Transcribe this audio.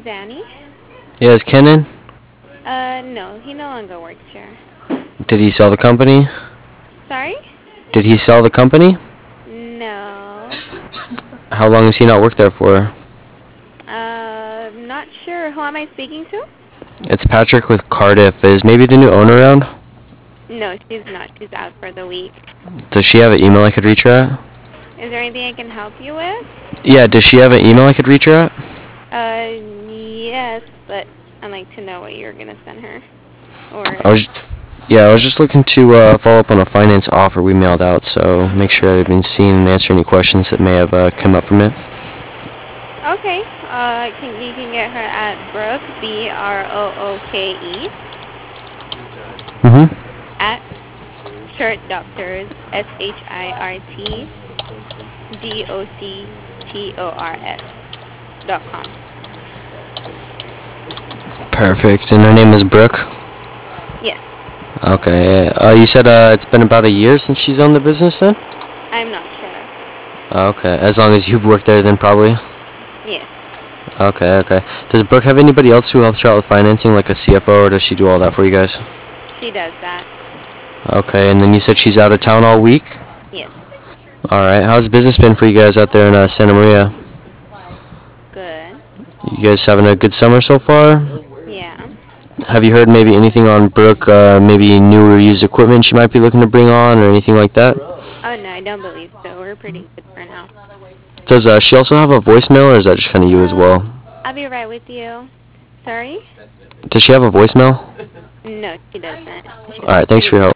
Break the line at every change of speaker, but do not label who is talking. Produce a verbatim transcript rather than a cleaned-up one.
Danny.
Yeah, is Ken in?
Uh, no, he no longer works here.
Did he sell the company?
Sorry?
Did he sell the company?
No.
How long has he not worked there for?
Uh, not sure. Who am I speaking to?
It's Patrick with Cardiff. Is maybe the new owner around?
No, she's not. She's out for the week.
Does she have an email I could reach her at?
Is there anything I can help you with?
Yeah, does she have an email I could reach her at?
Uh, yes, but I'd like to know what you're gonna send her. Or,
I was, yeah, I was just looking to uh, follow up on a finance offer we mailed out, so make sure I've been seen and answer any questions that may have uh, come up from it.
okay, uh, can, you can get her at Brooke, B R O O K E,
Mm-hmm.
at Shirt Doctors, S H I R T D O C T O R S dot com.
Perfect. And her name is Brooke?
Yes,
Okay. Uh, you said uh, it's been about a year since she's owned the business then?
I'm not sure.
Okay. As long as you've worked there then probably?
Yes,
Okay, okay. Does Brooke have anybody else who helps her out with financing, like a C F O, or does she do all that for you guys?
she does that.
Okay, and then you said she's out of town all week?
Yes,
Alright, how's business been for you guys out there in uh, Santa Maria?
good.
You guys having a good summer so far?
Yeah.
Have you heard maybe anything on Brooke, uh, maybe new or used equipment she might be looking to bring on, or anything like that?
Oh, no, I don't believe so. We're pretty good for now.
Does uh, she also have a voicemail, or is that just kind of you as well?
I'll be right with you. Sorry?
Does she have a voicemail?
No, she doesn't. She's
Alright, thanks for your help.